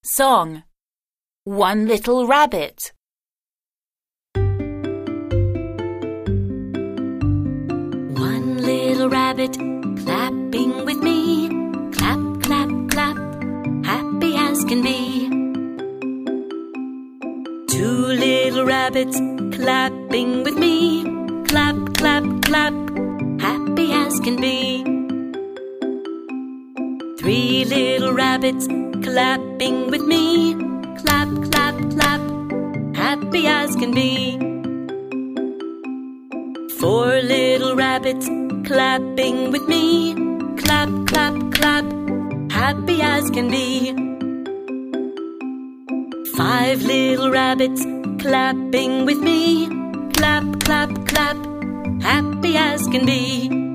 Song. One little rabbit. One little rabbit clapping with me. Clap, clap, clap, happy as can be. Two little rabbits clapping with me. Clap, clap, clap, happy as can be. Three little rabbits clapping with me. Clap, clap, clap, happy as can be. Four little rabbits clapping with me. Clap, clap, clap, happy as can be. Five little rabbits clapping with me. Clap, clap, clap, happy as can be.